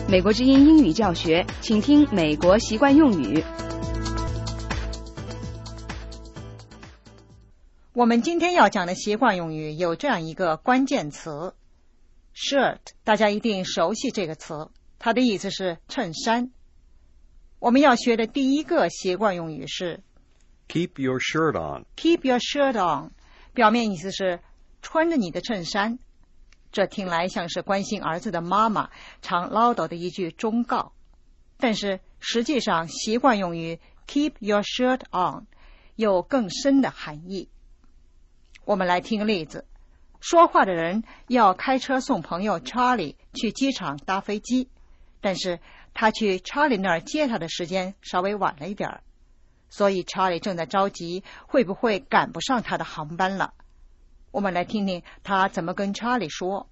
美国之音英语教学，请听美国习惯用语。 我们今天要讲的习惯用语有这样一个关键词 shirt， 大家一定熟悉这个词，它的意思是衬衫。我们要学的第一个习惯用语是 Keep your shirt on. Keep your shirt on， 表面意思是穿着你的衬衫，这听来像是关心儿子的妈妈常唠叨的一句忠告，但是实际上习惯用语 Keep your shirt on 有更深的含义。我们来听个例子，说话的人要开车送朋友 Charlie 去机场搭飞机，但是他去 Charlie 那儿接他的时间稍微晚了一点，所以 Charlie 正在着急会不会赶不上他的航班了。我们来听听他怎么跟 Charlie 说。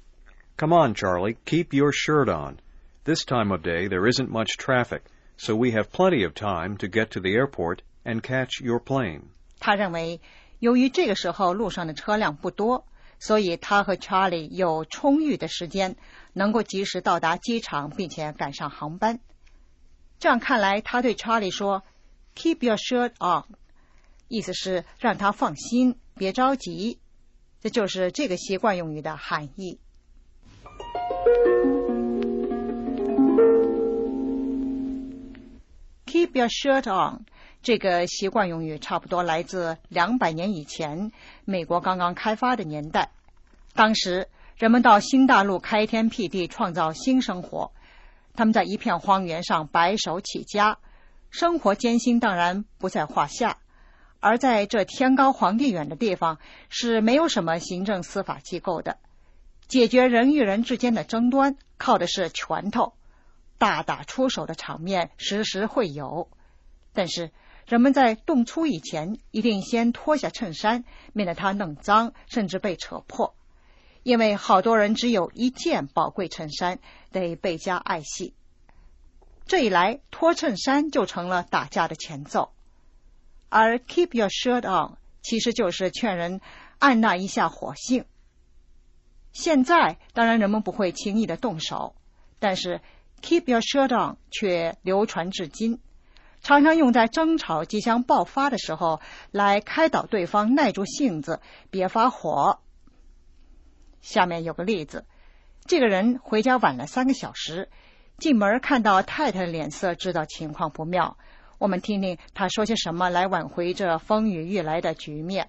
Come on, Charlie, keep your shirt on. This time of day there isn't much traffic, so we have plenty of time to get to the airport and catch your plane. 他认为由于这个时候路上的车辆不多，所以他和 Charlie 有充裕的时间能够及时到达机场并且赶上航班。这样看来，他对 Charlie 说 Keep your shirt on， 意思是让他放心，别着急，这就是这个习惯用语的含义。Keep your shirt on 这个习惯用语差不多来自200年以前美国刚刚开发的年代。当时人们到新大陆开天辟地，创造新生活，他们在一片荒原上白手起家，生活艰辛当然不在话下。而在这天高皇帝远的地方是没有什么行政司法机构的，解决人与人之间的争端靠的是拳头，大打出手的场面时时会有。但是人们在动粗以前一定先脱下衬衫，免得它弄脏甚至被扯破，因为好多人只有一件宝贵衬衫，得倍加爱惜。这一来脱衬衫就成了打架的前奏。而 keep your shirt on 其实就是劝人按捺一下火性。现在当然人们不会轻易的动手，但是 keep your shirt on 却流传至今，常常用在争吵即将爆发的时候，来开导对方耐住性子，别发火。下面有个例子，这个人回家晚了3个小时，进门看到太太的脸色，知道情况不妙。我们听听他说些什么来挽回这风雨欲来的局面。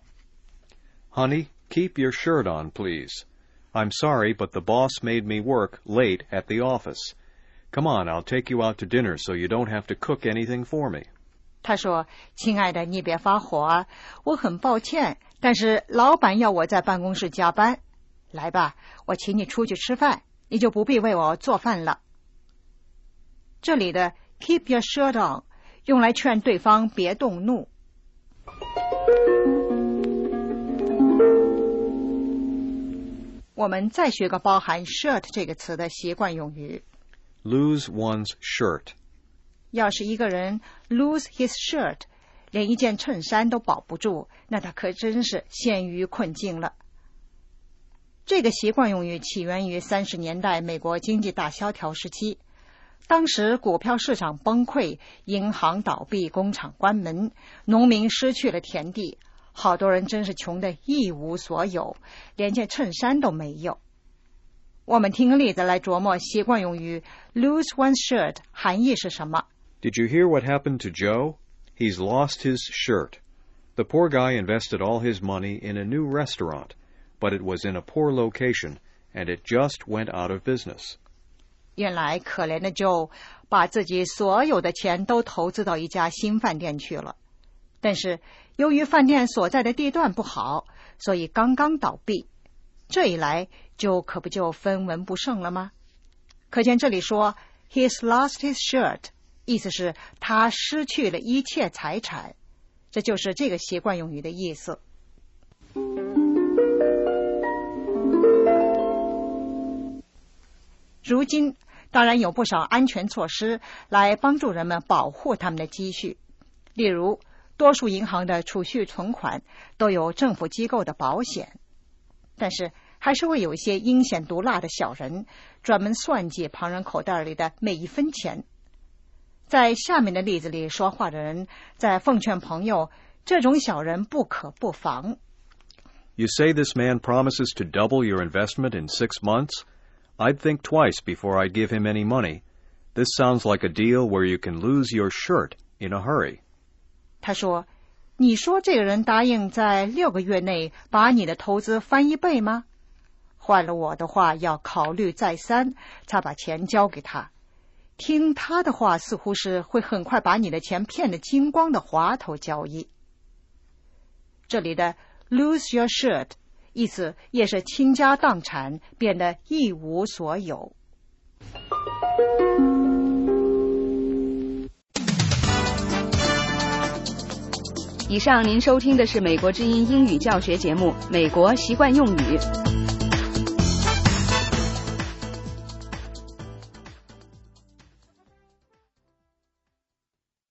Honey, keep your shirt on, please. I'm sorry, but the boss made me work late at the office.Come on, I'll take you out to dinner so you don't have to cook anything for me. 他说，亲爱的，你别发火啊，我很抱歉，但是老板要我在办公室加班。来吧，我请你出去吃饭，你就不必为我做饭了。这里的 keep your shirt on 用来劝对方别动怒。我们再学个包含 shirt 这个词的习惯用语。 Lose one's shirt. 要是一个人 lose his shirt， 连一件衬衫都保不住，那他可真是陷于困境了。这个习惯用语起源于30年代美国经济大萧条时期，当时股票市场崩溃，银行倒闭，工厂关门，农民失去了田地，好多人真是穷得一无所有，连件衬衫都没有。我们听个例子来琢磨习惯用语 lose one's shirt 含义是什么。 Did you hear what happened to Joe? He's lost his shirt. The poor guy invested all his money in a new restaurant, but it was in a poor location, and it just went out of business. 原来可怜的 Joe 把自己所有的钱都投资到一家新饭店去了，但是由于饭店所在的地段不好，所以刚刚倒闭。这一来就可不就分文不剩了吗？可见这里说 he's lost his shirt 意思是他失去了一切财产，这就是这个习惯用语的意思。如今当然有不少安全措施来帮助人们保护他们的积蓄，例如多数银行的储蓄存款都有政府机构的保险，但是还是会有一些阴险毒辣的小人专门算计旁人口袋里的每一分钱。在下面的例子里说话的人在奉劝朋友，这种小人不可不防。 You say this man promises to double your investment in 6 months? I'd think twice before I'd give him any money. This sounds like a deal where you can lose your shirt in a hurry. 他说，你说这个人答应在6个月内把你的投资翻1倍吗？换了我的话，要考虑再三，才把钱交给他。听他的话，似乎是会很快把你的钱骗得精光的滑头交易。这里的 lose your shirt 意思也是倾家荡产，变得一无所有。 以上您收听的是美国之音英语教学节目《美国习惯用语》。